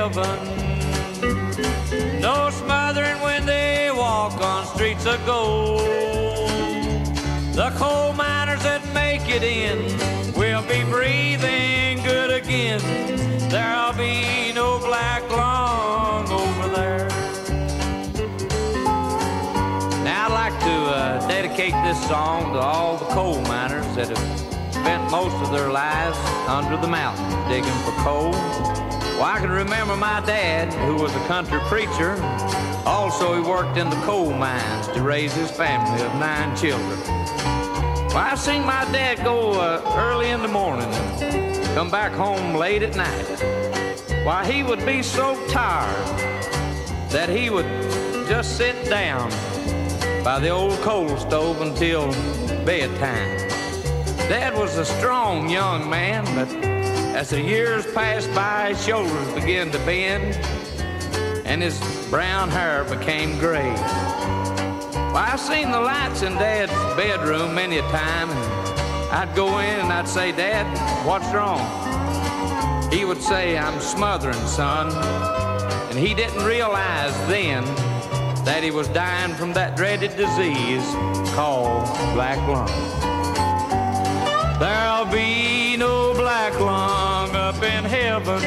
heaven. No smothering when they walk on streets of gold. The coal miners that make it in will be breathing good again. There'll be no black lung over there. Now I'd like to dedicate this song to all the coal miners that have spent most of their lives under the mountain digging for coal. Well, I can remember my dad, who was a country preacher. Also, he worked in the coal mines to raise his family of 9 children. Well, I've seen my dad go early in the morning and come back home late at night. Why, he would be so tired that he would just sit down by the old coal stove until bedtime. Dad was a strong young man, but as the years passed by, his shoulders began to bend and his brown hair became gray. Well, I've seen the lights in Dad's bedroom many a time, and I'd go in and I'd say, "Dad, what's wrong?" He would say, "I'm smothering, son." And he didn't realize then that he was dying from that dreaded disease called black lung. There'll be no black lung up in heaven.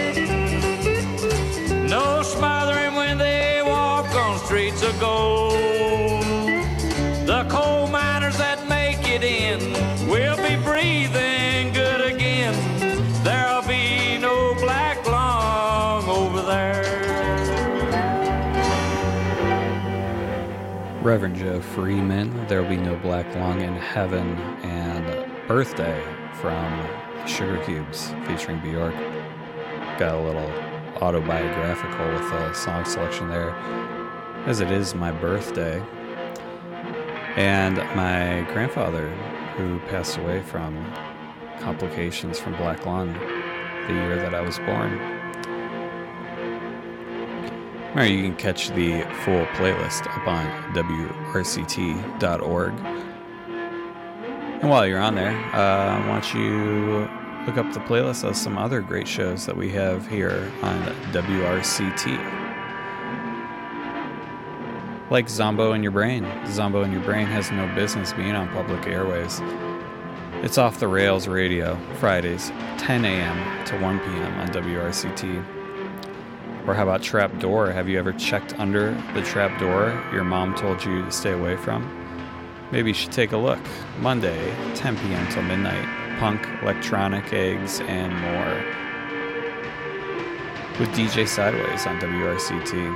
No smothering when they walk on streets of gold. The coal miners that make it in will be breathing good again. There'll be no black lung over there. Reverend Joe Freeman, There'll Be No Black Lung in Heaven, and Birthday from Sugar Cubes featuring Bjork. Got a little autobiographical with a song selection there, as it is my birthday. And my grandfather, who passed away from complications from black lung the year that I was born. Remember, you can catch the full playlist up on WRCT.org. And while you're on there, I want you look up the playlist of some other great shows that we have here on WRCT. Like Zombo in Your Brain. Zombo in Your Brain has no business being on public airways. It's Off the Rails Radio, Fridays, 10 a.m. to 1 p.m. on WRCT. Or how about Trap Door? Have you ever checked under the trap door your mom told you to stay away from? Maybe you should take a look. Monday, 10 p.m. till midnight. Punk, electronic, eggs, and more. With DJ Sideways on WRCT.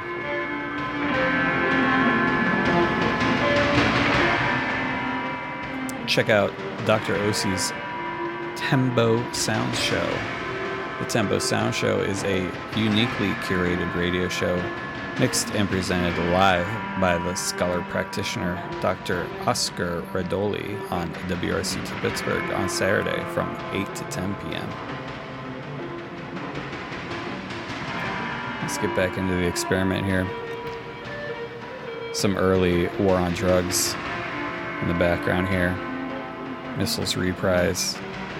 Check out Dr. Osi's Tembo Sound Show. The Tembo Sound Show is a uniquely curated radio show mixed and presented live by the scholar practitioner Dr. Oscar Radoli on WRCT Pittsburgh on Saturday from 8 to 10 p.m. Let's get back into the experiment here. Some early War on Drugs in the background here. Missiles Reprise.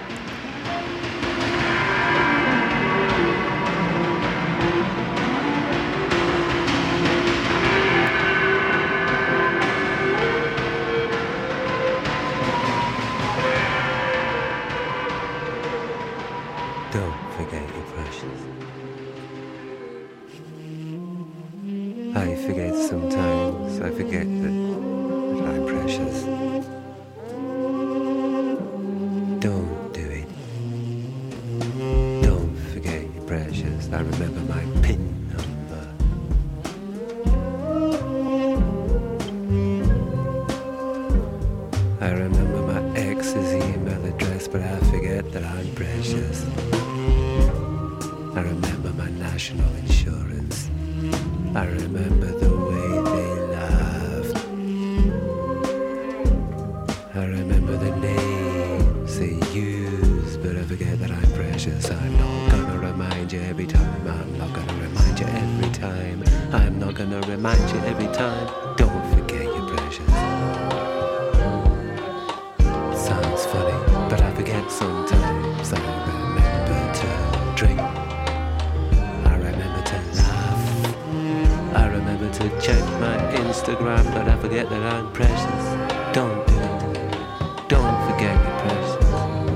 Don't forget your precious. I forget sometimes. I forget that I'm precious. Don't do it. Don't forget your precious. I remember my PIN number. I remember my ex's email address, but I forget that I'm precious. I remember my national insurance. I remember the way they laughed. I remember the names they used, but I forget that I'm precious. I'm not gonna remind you every time. I'm not gonna remind you every time. I'm not gonna remind you every time. Don't forget you're precious. Sounds funny, but I forget sometimes. I remember to drink. I remember to laugh. check my Instagram, but I forget that I'm precious. Don't do it. Don't forget you're precious.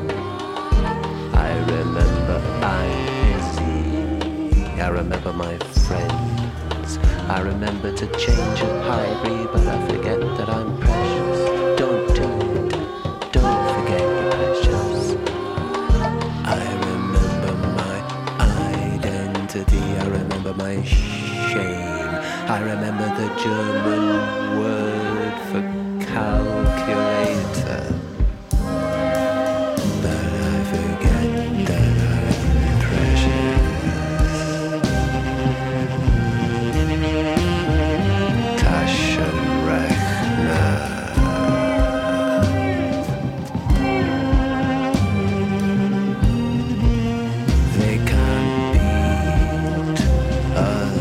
I remember I'm busy. I remember my friends. I remember to change and hurry, but I forget that I'm precious. Don't do it. Don't forget you're precious. I remember my identity. I remember my shame. I remember the German word for calculator. But I forget that I'm precious. Taschenrechner. They can't beat us.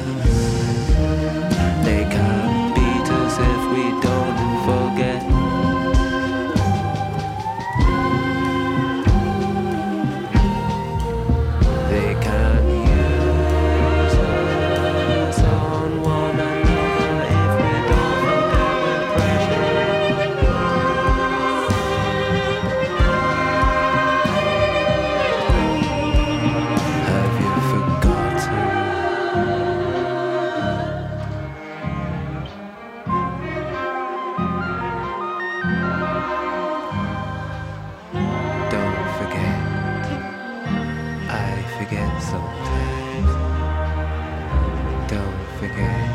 They can't beat us if we don't forget. They can't use us on one another if we don't forget we're precious. Have you forgotten? Don't forget. I forget sometimes. Don't forget.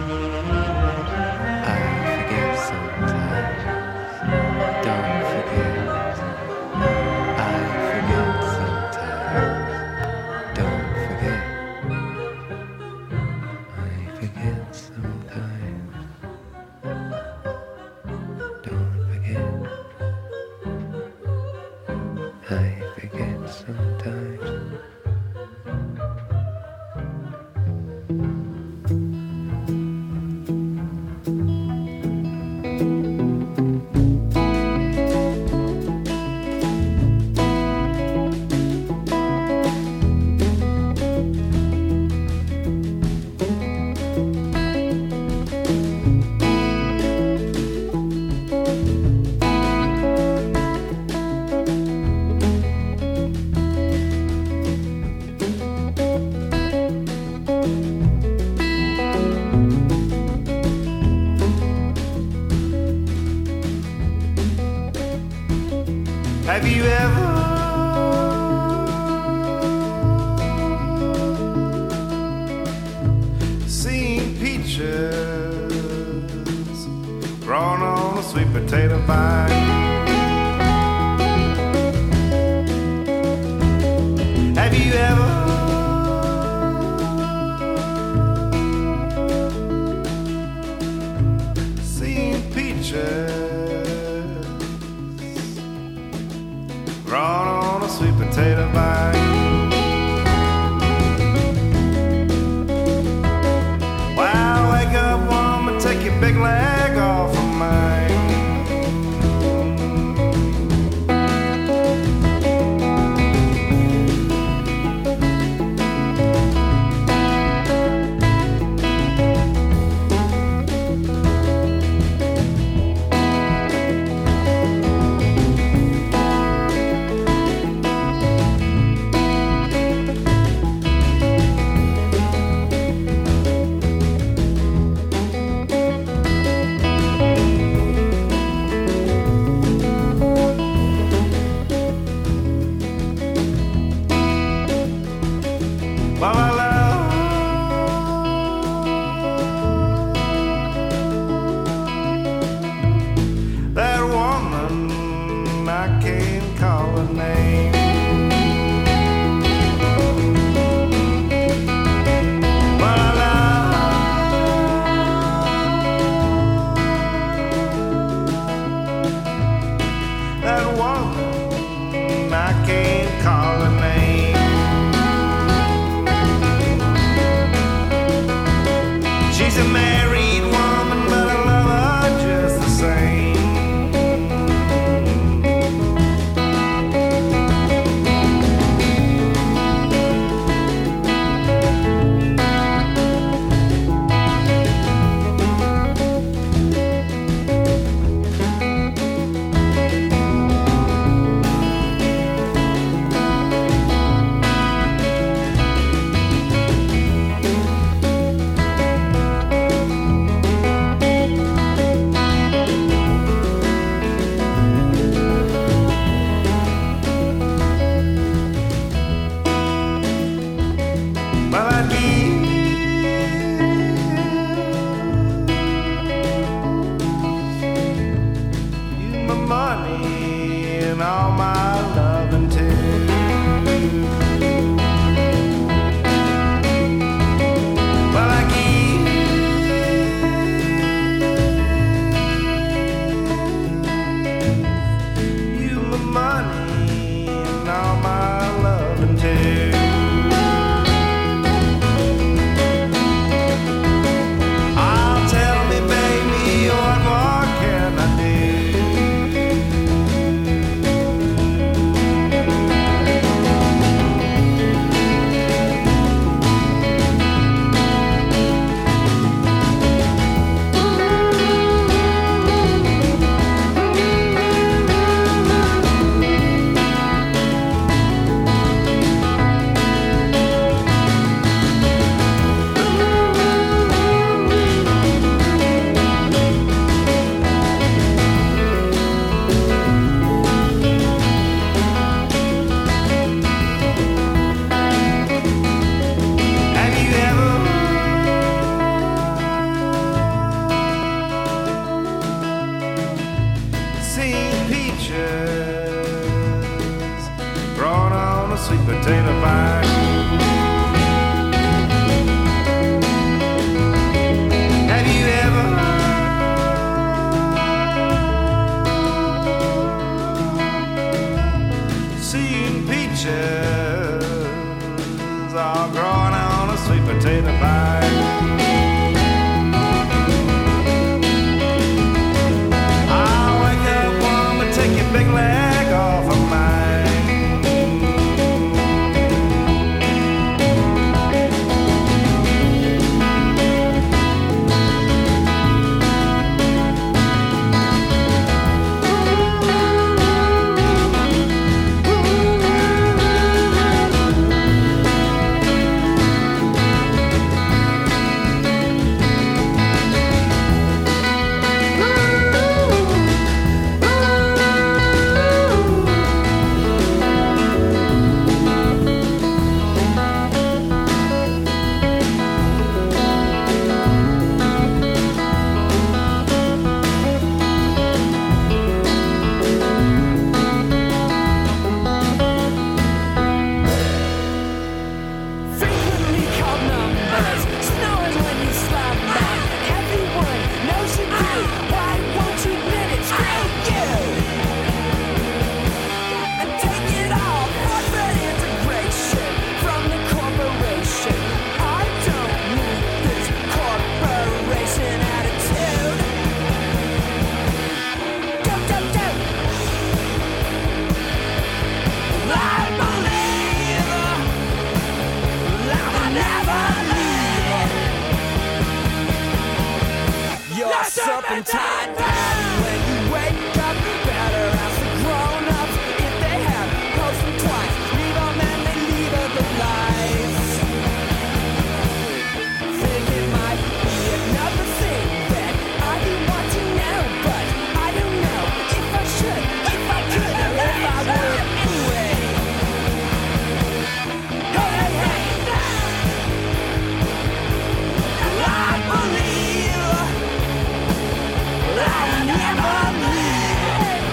I forget sometimes. Don't forget. I forget sometimes. Don't forget. I forget sometimes. Don't forget. I forget sometimes. Have you ever seen peaches growing on a sweet potato vine? Have you ever seen peaches growing on a sweet potato vine? Well, wake up, woman, take your big leg off of mine. Well, I'd give you my money and all my loving too. Well, I give you my money and all my loving too. I'll tell me, baby, what more can I do? Have you ever seen peaches growing on a sweet potato vine? Have you ever seen peaches all growing on a sweet potato vine? I'll wake up, woman, take your big leg off of mine. Frequently called numbers, snowing when you slap back. Everyone knows you do. Why won't you admit it? Screw you! And take it all for the integration from the corporation. I don't need this corporation attitude. Go, go, go! I believe I'll never leave. You're serpentine pattern when you wake up. Better ask the grown-ups if they have post them twice. Leave them and they lead other lives. Think it might be another thing that I didn't want to know, but I don't know if I should, if I could, or if I would anyway. Hey, hey, hey! I believe I'll never leave.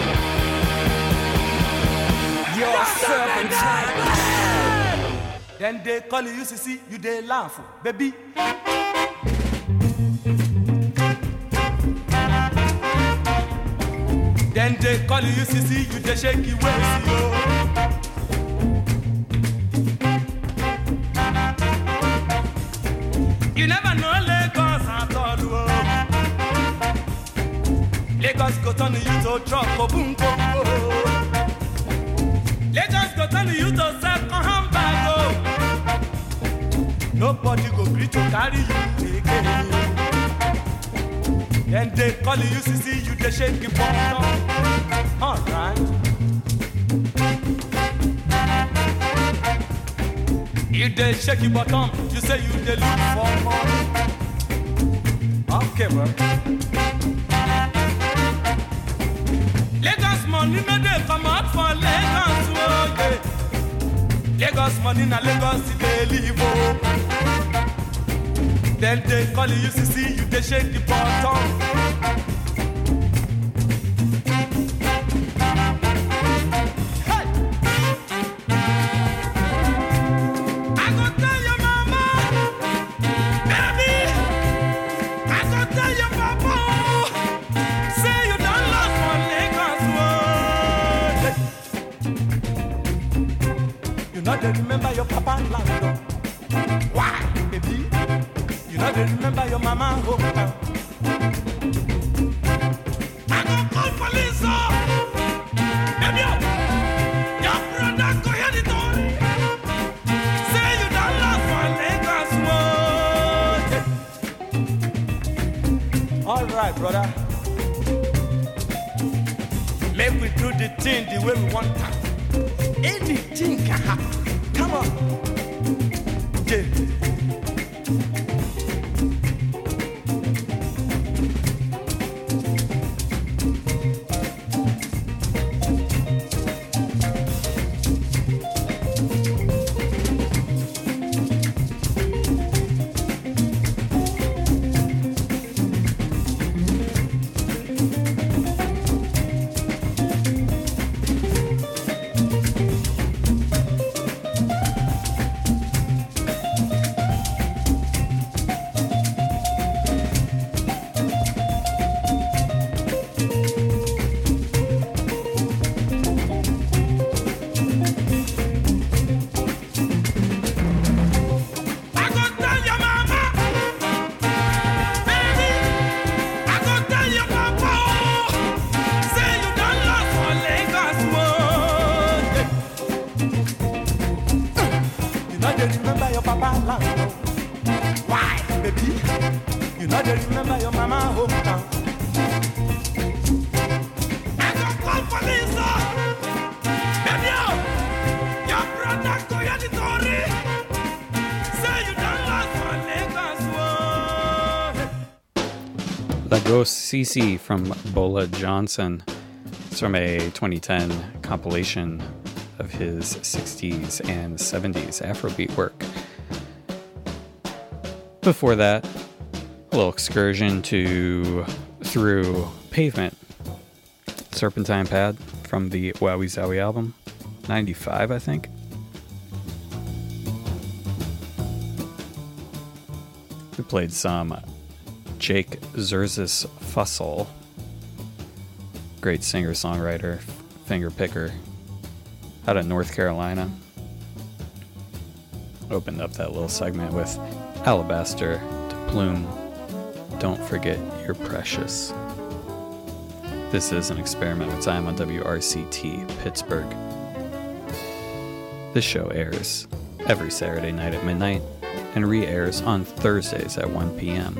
You're serpentine. Then they call you UCC, you they laugh, baby. Then they call you UCC, you they shake your waist, yo. You never know Lagos at all, oh. Lagos go turn you to truck, oh, boom, boom, oh. Lagos go turn you to second bag, oh. Nobody go greet to carry you again. Then they call you UCC, you they shake your bottom. Alright. You they shake your bottom, you say you they look for money. Okay, bro. Lagos money no dey come out for Lagos, oh yeah. Lagos money na Lagos they live, oh. Then they call you see you they shake the bottom. Remember your papa land. Why, baby? You know they remember your mama hometown. I go call police, baby. Your brother go hear the story. Say you done lost one Lagos road. All right, brother. Make we do the thing the way we want to. Anything can happen. Come on. Yeah. Lagos CC from Bola Johnson. It's from a 2010 compilation of his 60s and 70s Afrobeat work. Before that, a little excursion through Pavement, Serpentine Pad from the Wowie Zowie album, 95, I think. We played some Jake Zerzis Fussell, great singer-songwriter, finger picker, out of North Carolina. Opened up that little segment with Alabaster to Plume, Don't Forget You're Precious. This is an experiment with time on WRCT Pittsburgh. This show airs every Saturday night at midnight and re-airs on Thursdays at 1 p.m.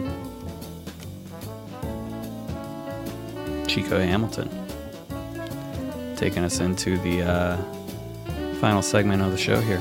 Chico Hamilton taking us into the final segment of the show here.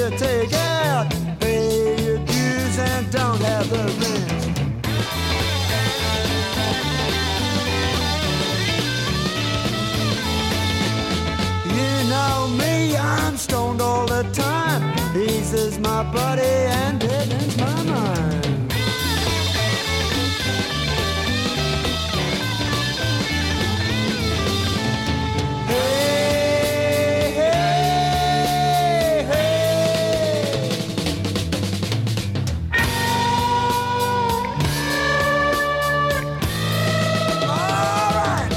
to take out. Pay your dues and don't have the rent. You know me, I'm stoned all the time. Eases my body and deadens my mind. Hey, hey, hey. All right.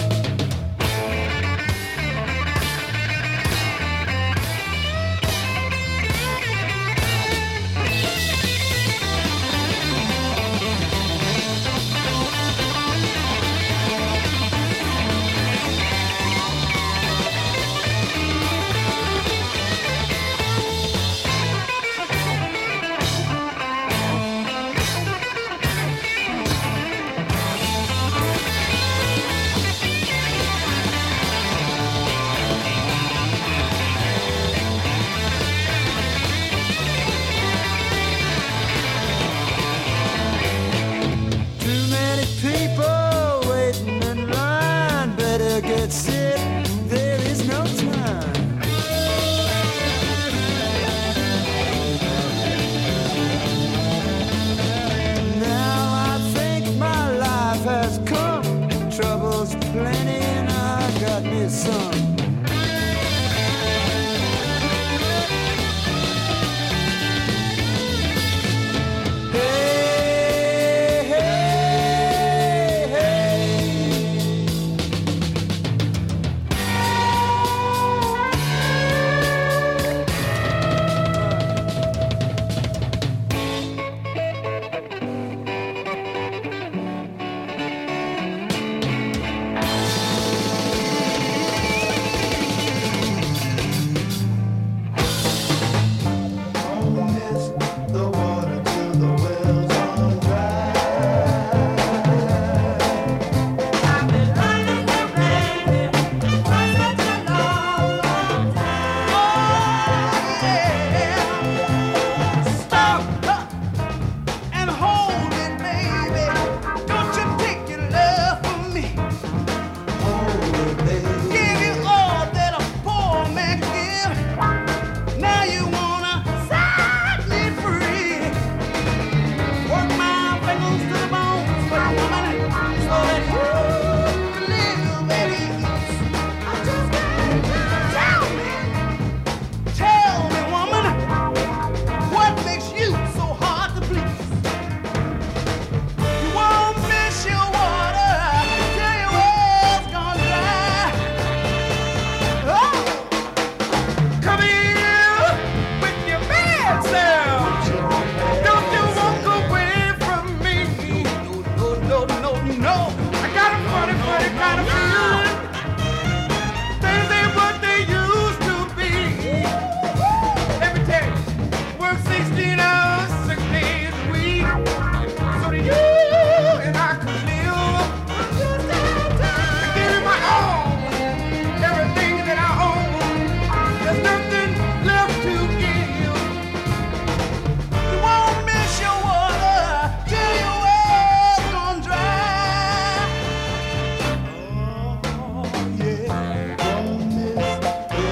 Too many people waiting in line. Better get set, there is no time. Now I think my life has come. Trouble's plenty and I got me some. Hey, hey, hey. And hold it, baby. Don't you take your love from me. Give you all that a poor man can give. Now you wanna set me free. Work my fingers to the bones for you, woman, so that you can live at ease. I just gotta tell me, woman, what makes you so hard to please? You won't miss your water till your well's gone dry. Oh, come here with your bad self. Don't you walk away from me. No. I got a funny kind of feeling. Things ain't what they used to be. Let me tell you, work 16 hours, 6 days a week, so that you and I could live. I give you my all, everything that I own. There's nothing left to give. You won't miss your water till your well's gone dry. Oh, yeah. Won't miss the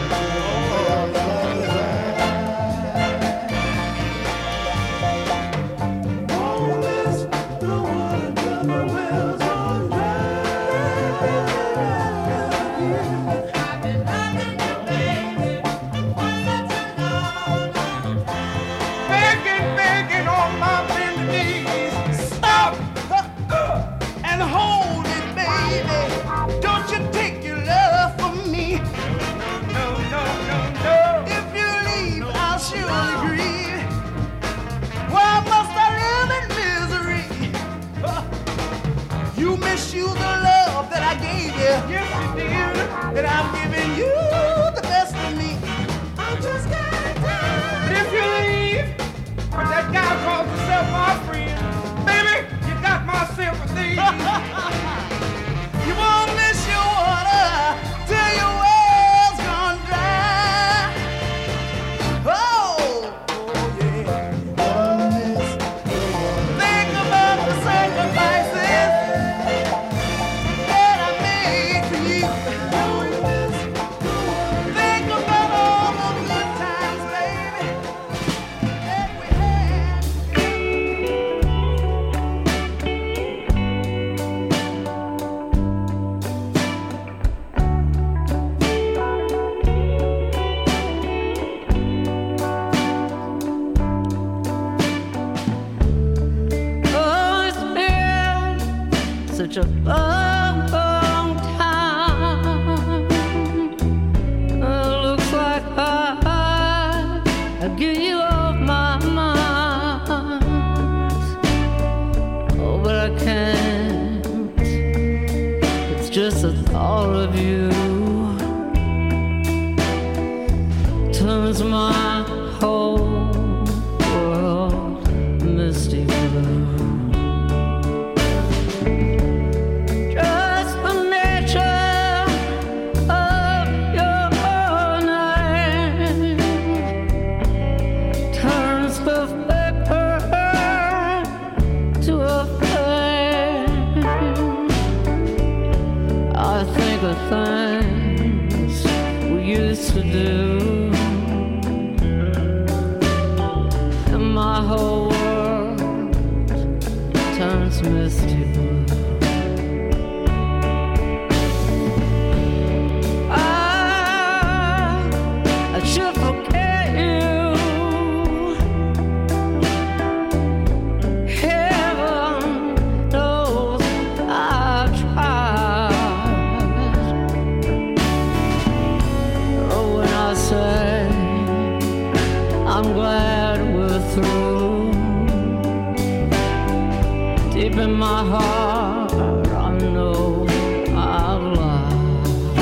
Won't miss the water till the well's gone dry. I've been loving you, baby, for such a long time. Begging on my bended knees. Stop and hold it, baby. Don't you take your love from me. No. If you leave, I'll surely grieve. Why must I live in misery? You misuse the love that I gave you. Yes, you did. That I'm giving you the best of me. I just gotta die. But if you leave, with that guy calls himself my friend, baby, you got my sympathy. You won't miss your water till your well's gone dry. Oh, such a long, long time. Looks like I give you off my mind. Oh, but I can't. It's just the thought of you turns my whole world misty blue. Just the nature of your name turns the vapor to a flame. I think of things we used to do. My whole world turns misty blue. I should forget you. Heaven knows I've tried. Oh, when I say I'm glad we're through, deep in my heart I know I've lied.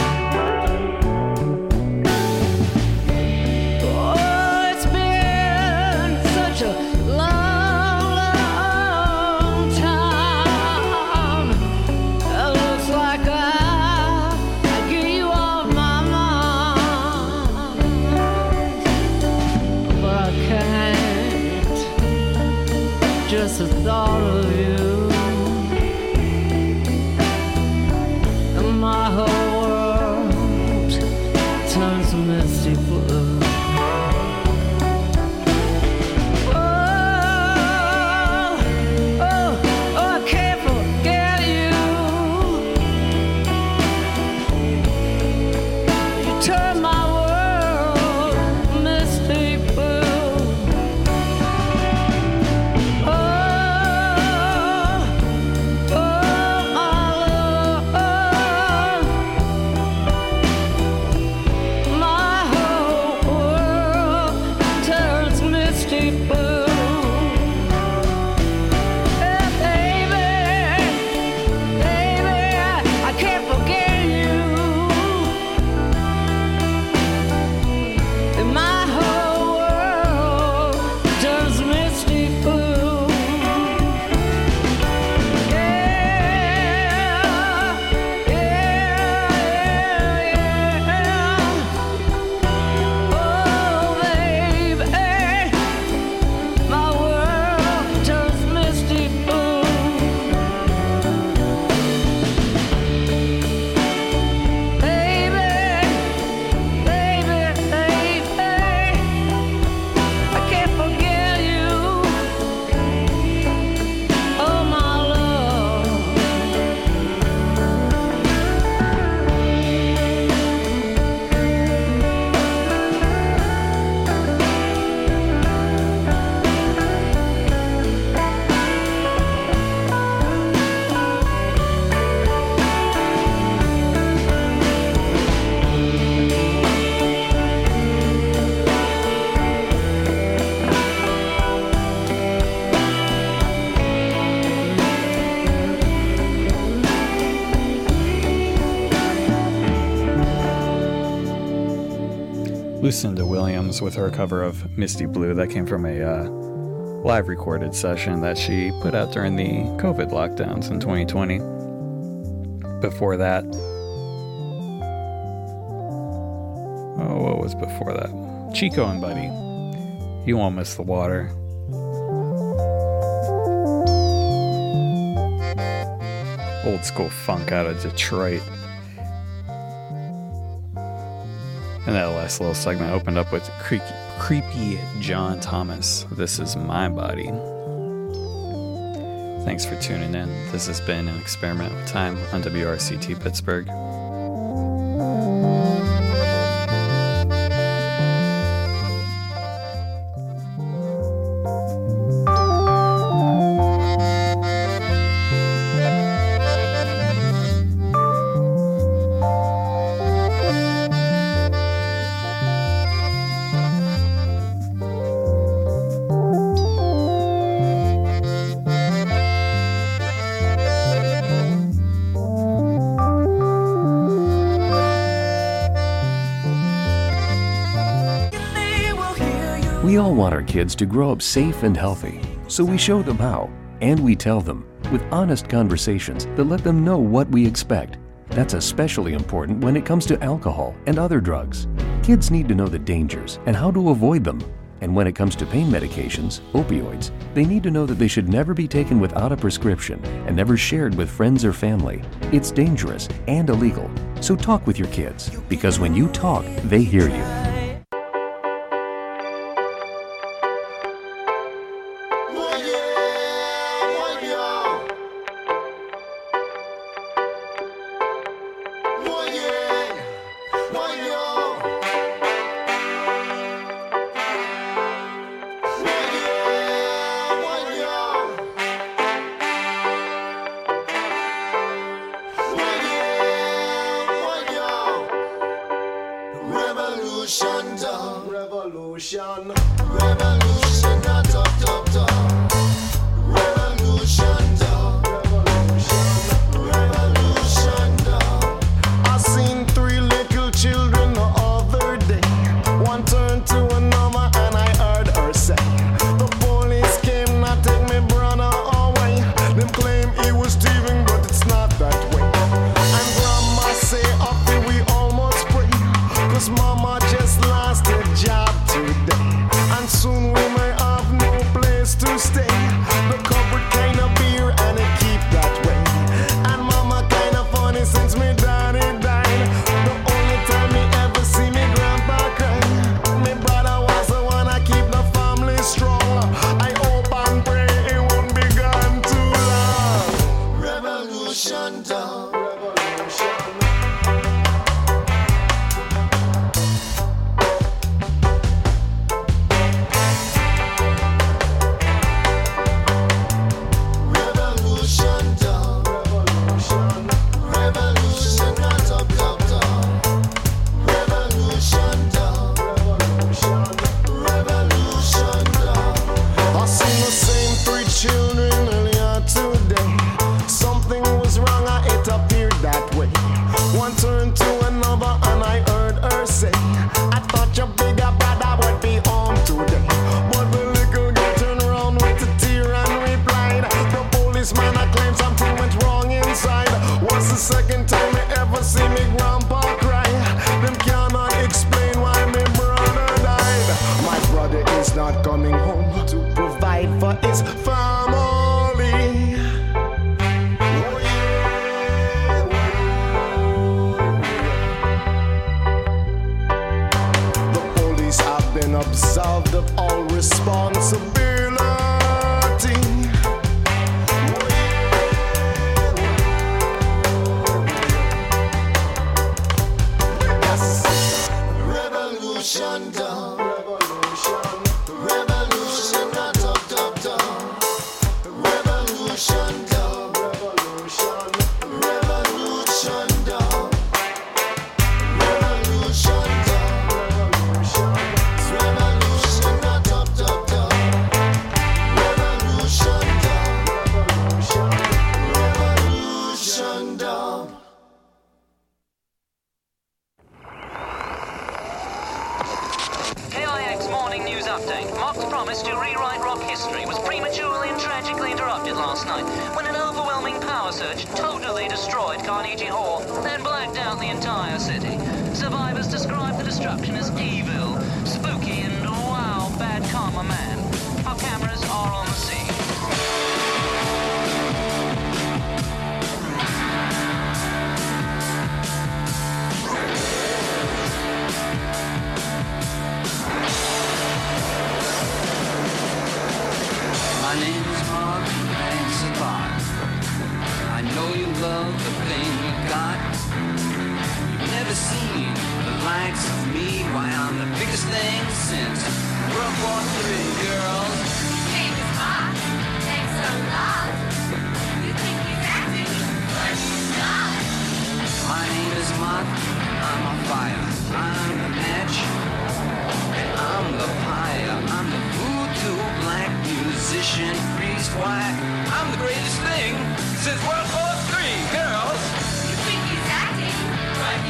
Oh, it's been such a long, long time. It looks like I give you off my mind, but I can't. Just the thought of you and my whole world turns misty blue. Oh, oh, oh, I can't forget you. You turn my world misty blue. Oh, oh, my love, my whole world turns misty blue. Yeah, baby, baby, I can't forget you. And my whole world turns misty blue. Yeah, yeah, yeah. Oh, baby, my world turns misty blue. Baby, baby, baby, I can't forget you. Oh, my love. Lucinda Williams with her cover of Misty Blue. That came from a live recorded session that she put out during the COVID lockdowns in 2020. Before that, oh, what was before that? Chico and Buddy, You Won't Miss the Water. Old school funk out of Detroit. And that last little segment opened up with Creepy John Thomas. This is My Body. Thanks for tuning in. This has been An Experiment with Time on WRCT Pittsburgh. all want our kids to grow up safe and healthy, so we show them how, and we tell them with honest conversations that let them know what we expect. That's especially important when it comes to alcohol and other drugs. Kids need to know the dangers and how to avoid them. And when it comes to pain medications, opioids, they need to know that they should never be taken without a prescription and never shared with friends or family. It's dangerous and illegal. So talk with your kids, because when you talk, they hear you.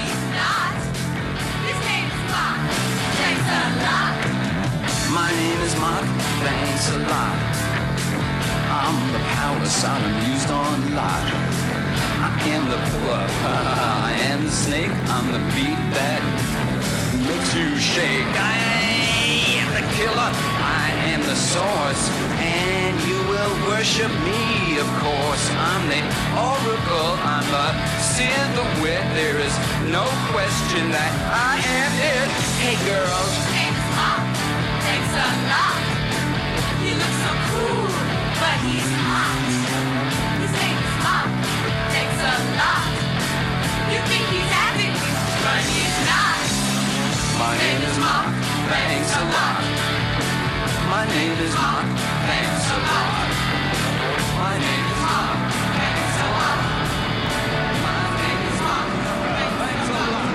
My name is yes, I'm amused on lot. I am the pup, I am the snake, I'm the beat that makes you shake. I am the killer, I am the source, and you will worship me, of course. I'm the oracle, I'm the seer, the wit, there is no question that I am it. Hey girls, Thanks, Mom. Thanks a lot. He looks so cool, but he's hot. His name is Mom. Thanks a lot. You think he's acting, but he's not. my name is Mark, thanks a lot. My name is Mark, thanks a lot. My name is Mark, thanks a lot. My name is Mark, thanks a lot.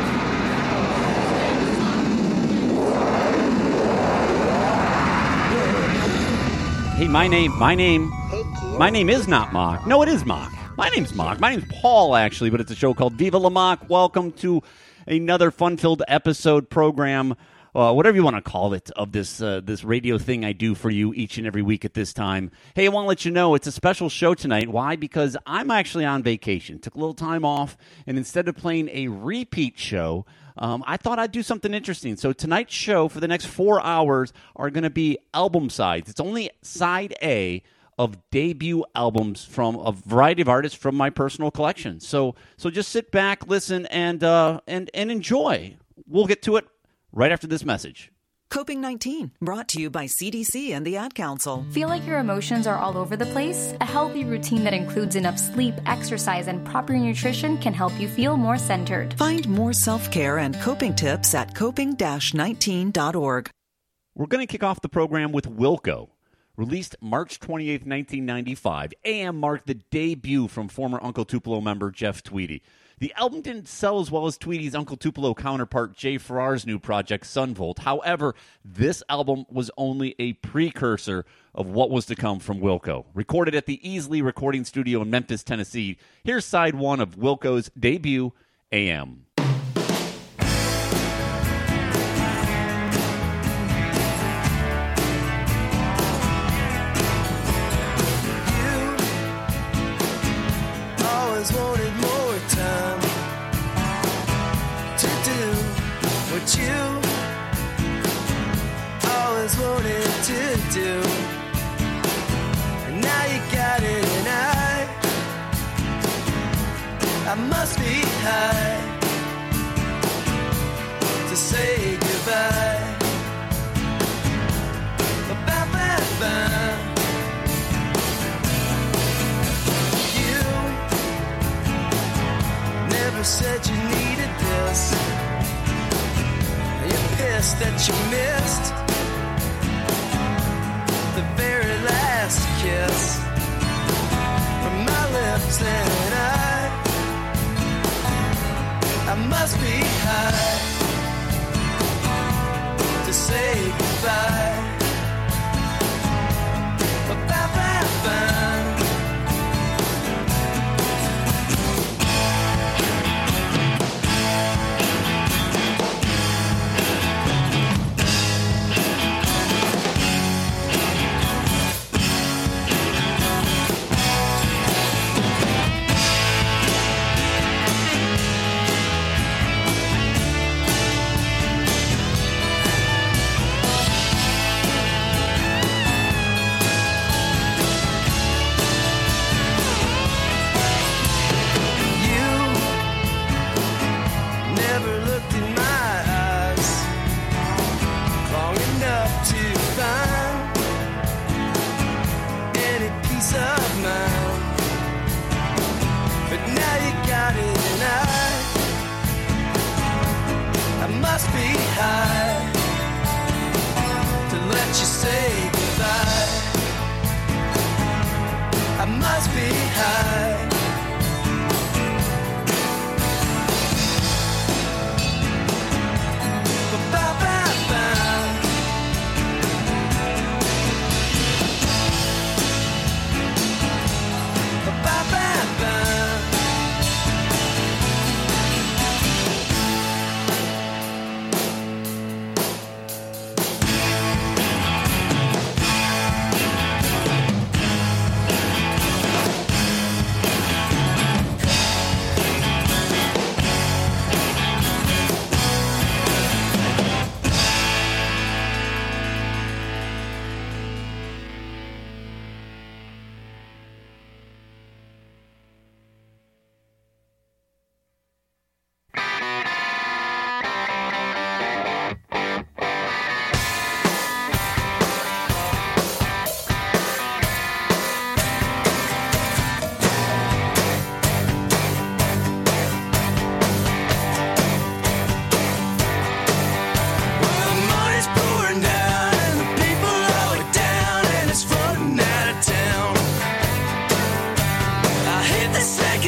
Hey, my name is not Mock. No, it is Mock. My name's Mock. My name's Paul, actually, but it's a show called Viva La Mock. Welcome to another fun-filled episode program, whatever you want to call it, of this radio thing I do for you each and every week at this time. Hey, I want to let you know it's a special show tonight. Why? Because I'm actually on vacation. Took a little time off, and instead of playing a repeat show, I thought I'd do something interesting. So tonight's show for the next 4 hours are going to be album sides. It's only side A of debut albums from a variety of artists from my personal collection. So just sit back, listen, and enjoy. We'll get to it right after this message. Coping-19, brought to you by CDC and the Ad Council. Feel like your emotions are all over the place? A healthy routine that includes enough sleep, exercise, and proper nutrition can help you feel more centered. Find more self-care and coping tips at coping-19.org. We're going to kick off the program with Wilco. Released March 28th, 1995, AM marked the debut from former Uncle Tupelo member Jeff Tweedy. The album didn't sell as well as Tweedy's Uncle Tupelo counterpart Jay Farrar's new project, Sunvolt. However, this album was only a precursor of what was to come from Wilco. Recorded at the Easley Recording Studio in Memphis, Tennessee, here's side one of Wilco's debut, AM. Always wanted more time to do what you always wanted to do. And now you got it, and I must be high to say goodbye. Ba-ba-ba-ba. Never said you needed this. You're pissed that you missed the very last kiss from my lips, and I must be high to say goodbye. Ba-ba-ba-ba.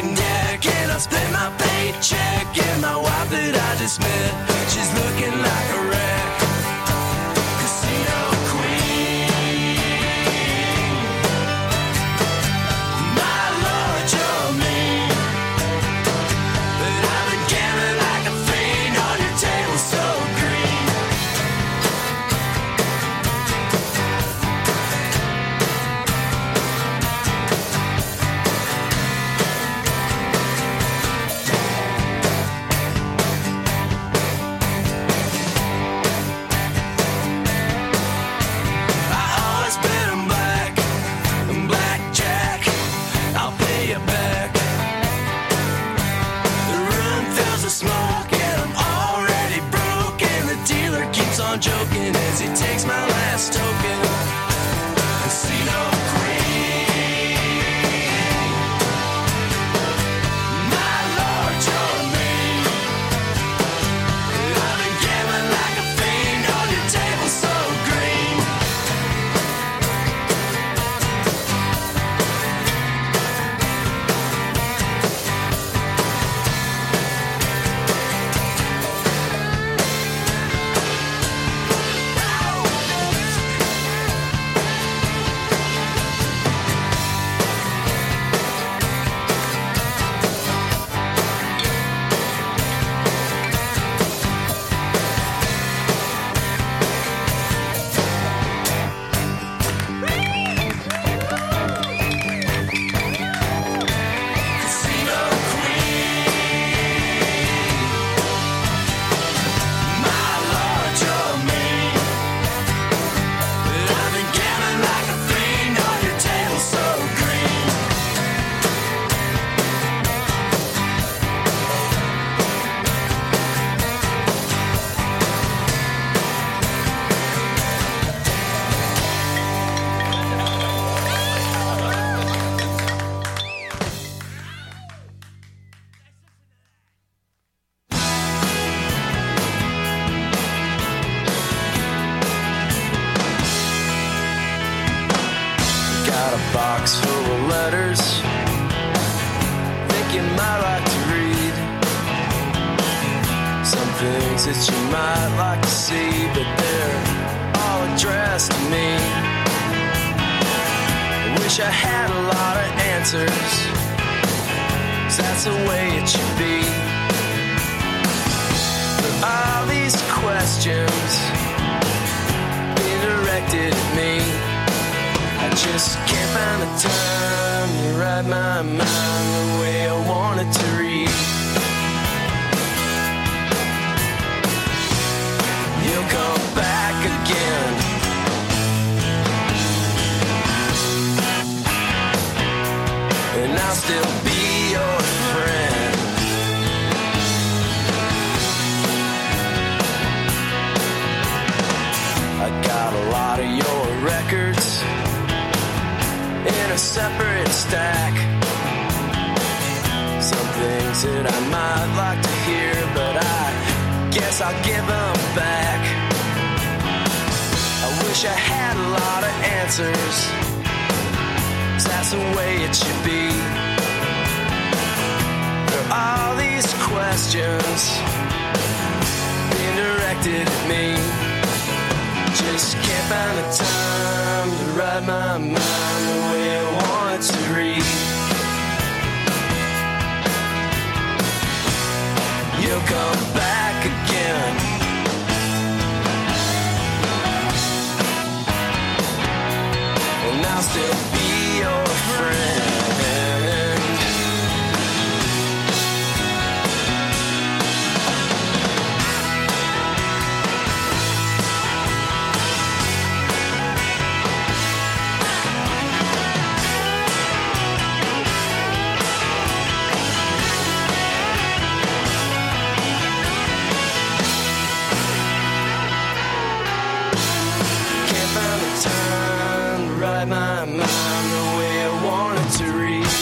cognac, and I split my paycheck. And my wife that I just met, she's looking like a wreck. Casino queen, my Lord, you're mean. But I've been gambling like a fiend on your table so green. Joking as he takes my last token. Casino queen, my Lord, you're mean. I've been gambling like a fiend on your table so green. Got a box full of letters, think you might like to read. Some things that you might like to see, but they're all addressed to me. I wish I had a lot of answers, 'cause that's the way it should be. But all these questions being directed at me, I just can't find the time to write my mind the way I want it to read. You'll come back again, and I'll still be your friend. I got a lot of your records in a separate stack. Some things that I might like to hear, but I guess I'll give them back. I wish I had a lot of answers, 'cause that's the way it should be. There are all these questions being directed at me. Just can't find the time to write my mind the way I want it to read. You'll come back again, and I'll still be your friend. My mind the way I want it to read.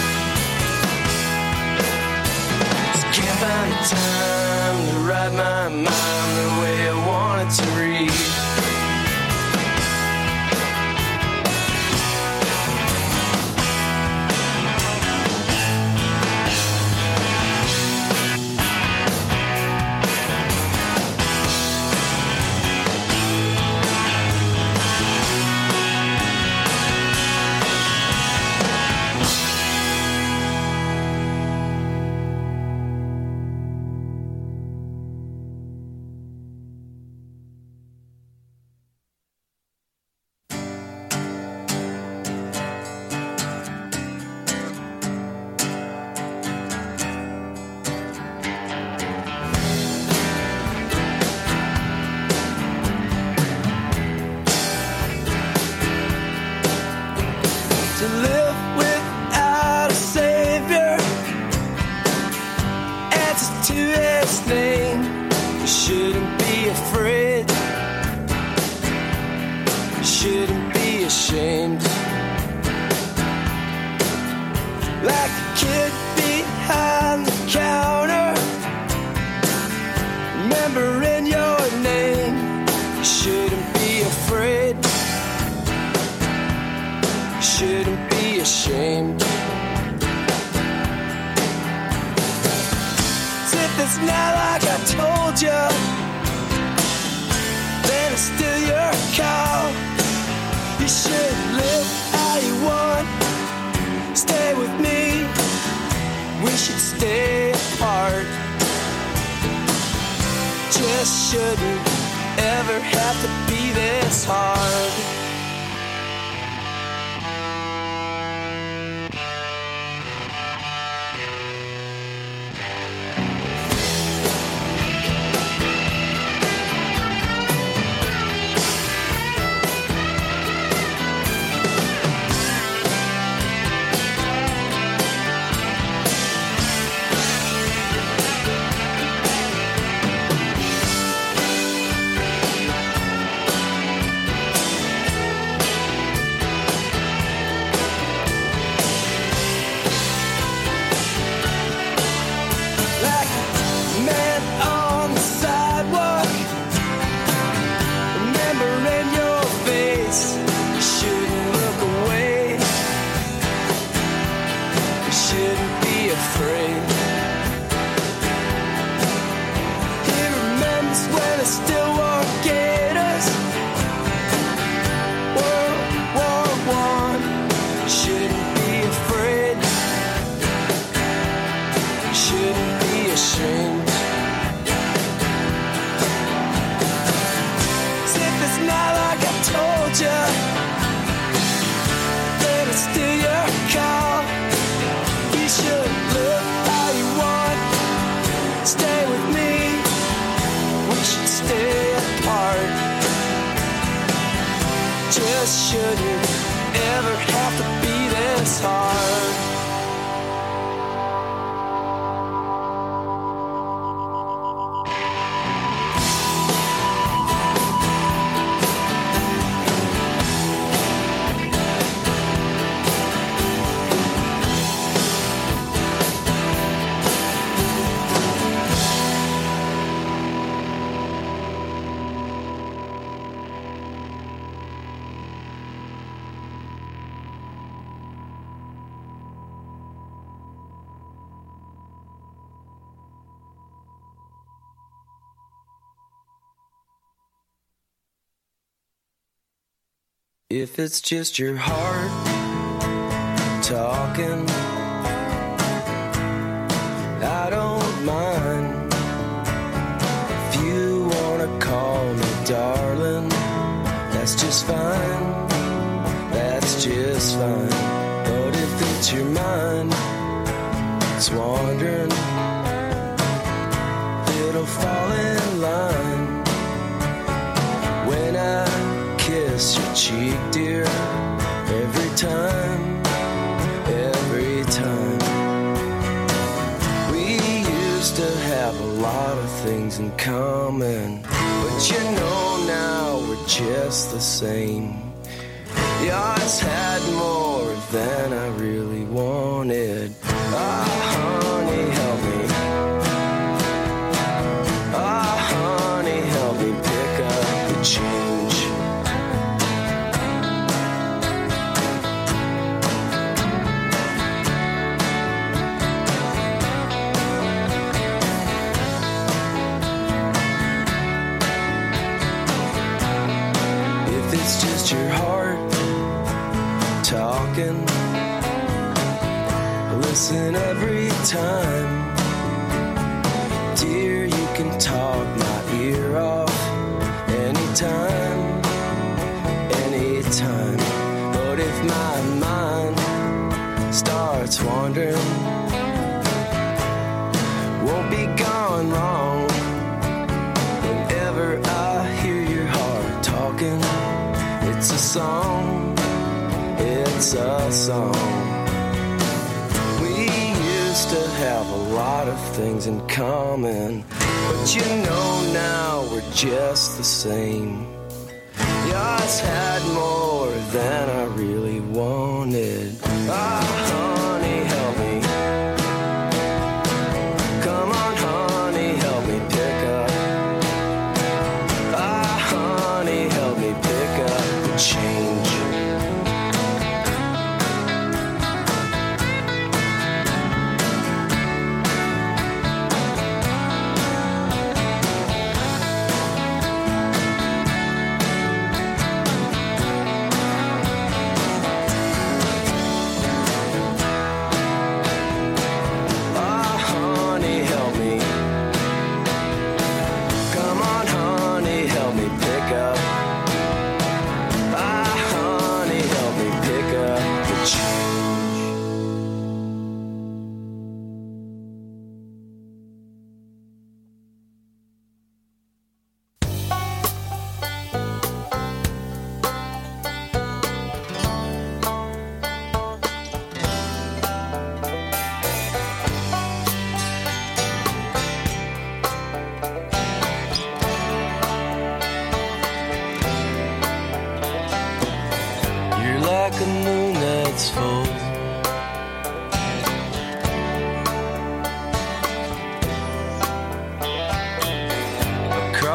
Just can't find the time to write my mind the way I want it to read. kid behind the counter, remembering your name. You shouldn't be afraid, you shouldn't be ashamed. If it's not like I told you, then it's still your call. You should live how you want, stay with me, we should stay apart. Just shouldn't ever have to be this hard. Shouldn't ever have to be this hard. If it's just your heart talking, I don't mind. If you wanna call me darling, that's just fine, that's just fine. But if it's your mind, it's wandering, it'll fall in line. When I kiss your cheek, dear, every time, every time. We used to have a lot of things in common, but you know now we're just the same. You always had more than I really wanted. Ah, honey, help me. Ah, honey, help me pick up the change. It's just your heart talking. Listen every time. Dear, you can talk my ear off anytime, anytime. But if my mind starts wandering, won't be gone long. Whenever I hear your heart talking, it's a song, it's a song. We used to have a lot of things in common, but you know now we're just the same. Yours had more than I really wanted. Ah, honey, help me.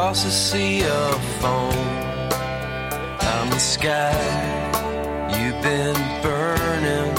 across a sea of foam. I'm the sky you've been burning.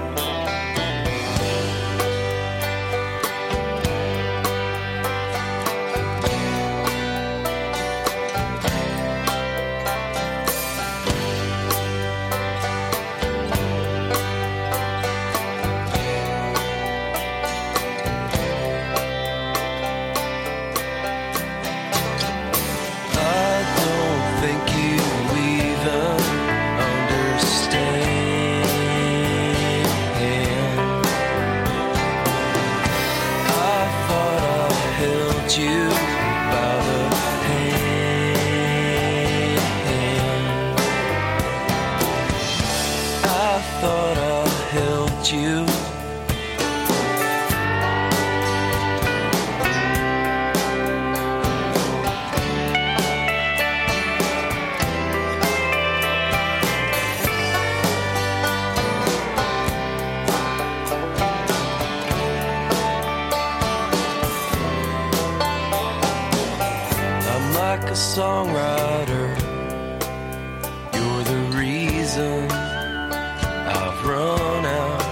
Songwriter, you're the reason I've run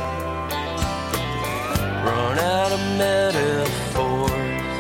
out of metaphors.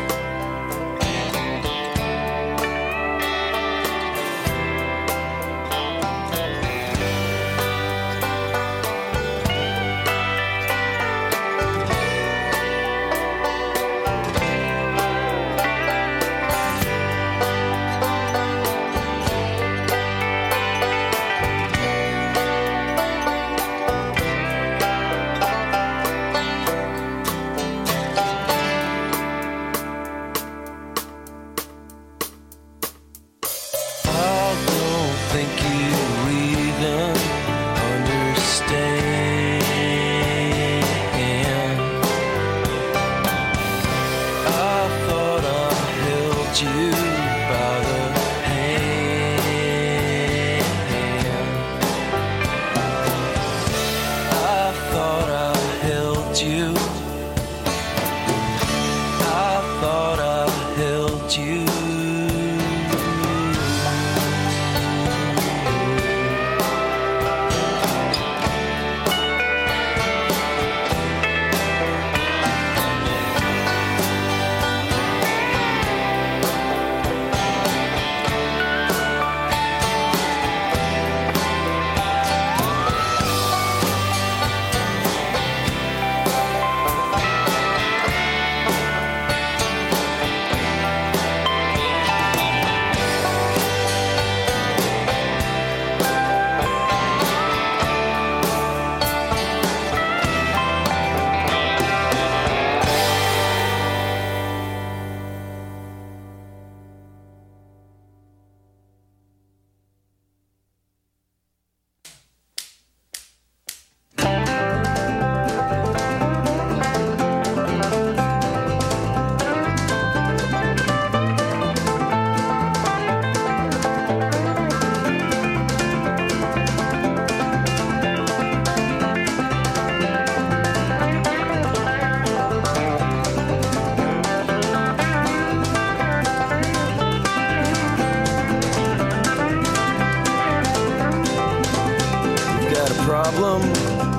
Problem,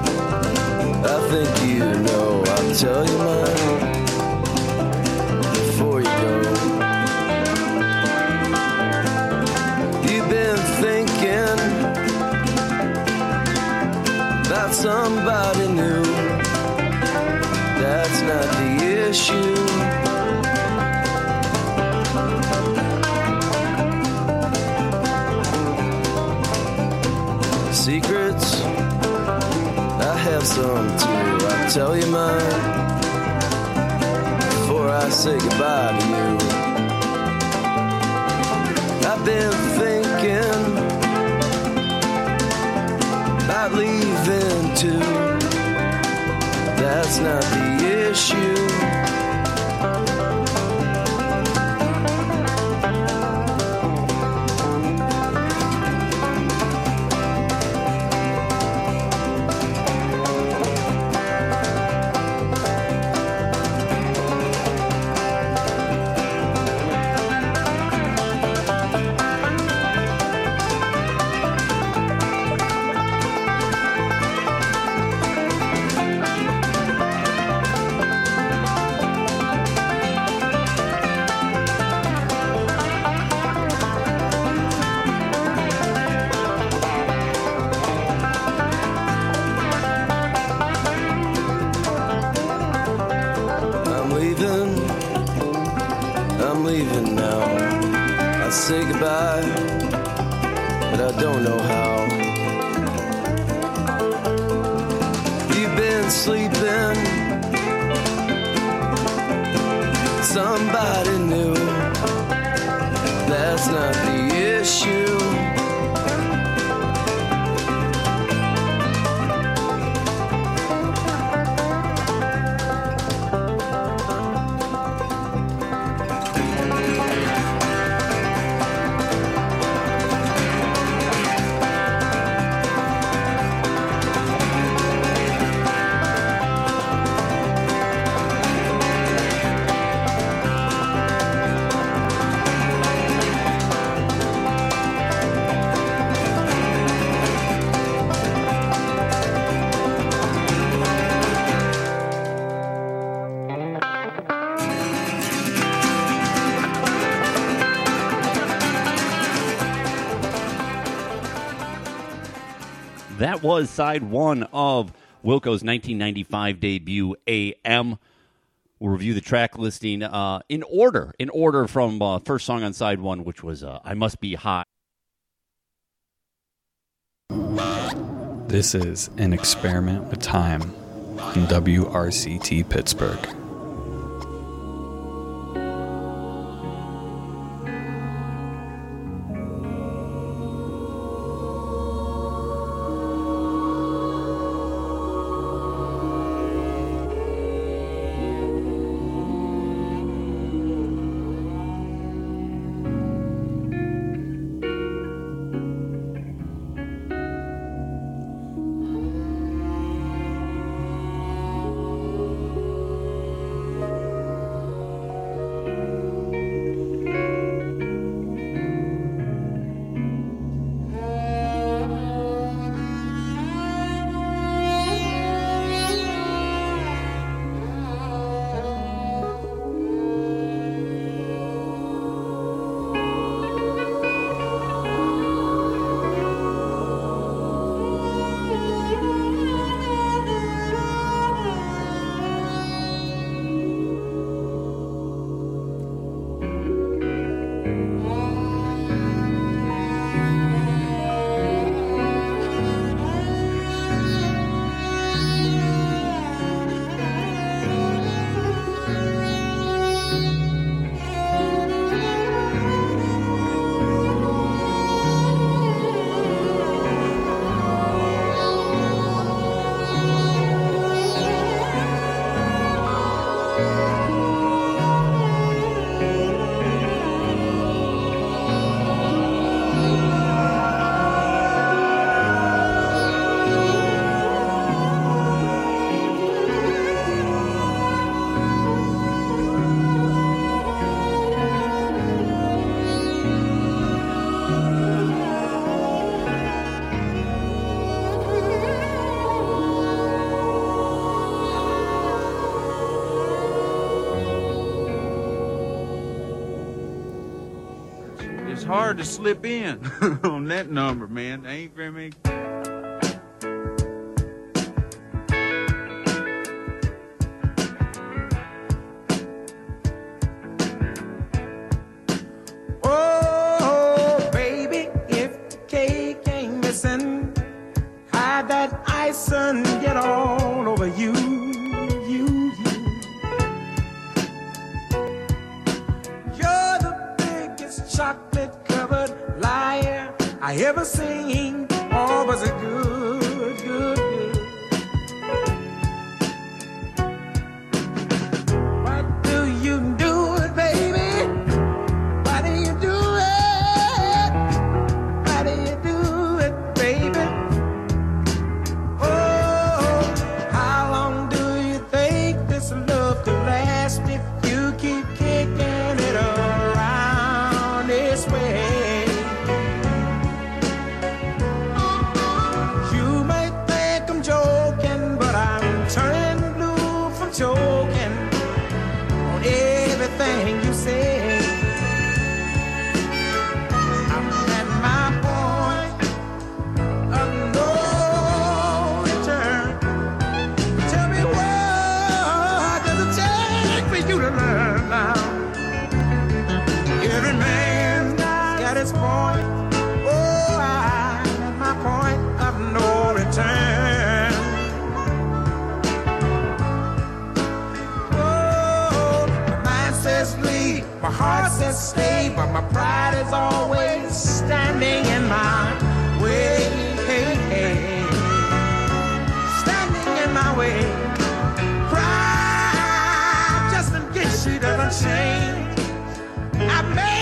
I think you know. I'll tell you mine before you go. You've been thinking about somebody new. That's not the issue. Secrets, I have some too. I'll tell you mine before I say goodbye to you. I've been thinking about leaving too. That's not the issue. waving, I'm leaving now. I say goodbye, but I don't know how. You've been sleeping, somebody new. That's not the issue. That was side one of Wilco's 1995 debut, AM. We'll review the track listing in order from first song on side one, which was I Must Be High. This is An Experiment with Time in WRCT Pittsburgh. It's hard to slip in on that number, man. There ain't very many. Oh, baby, if the cake ain't missing, hide that ice and get all over you. You're the biggest chocolate-covered liar I ever seen. Oh, was it good, good, good. Why do you do it, baby? Why do you do it? Why do you do it, baby? Oh, how long do you think this love could last if you keep kicking it around this way? You may think I'm joking, but I'm turning blue from choking on everything you say. I'm at my point of no return. Tell me what does it take for you My heart says stay, but my pride is always standing in my way. Standing in my way. Pride just in case she doesn't change.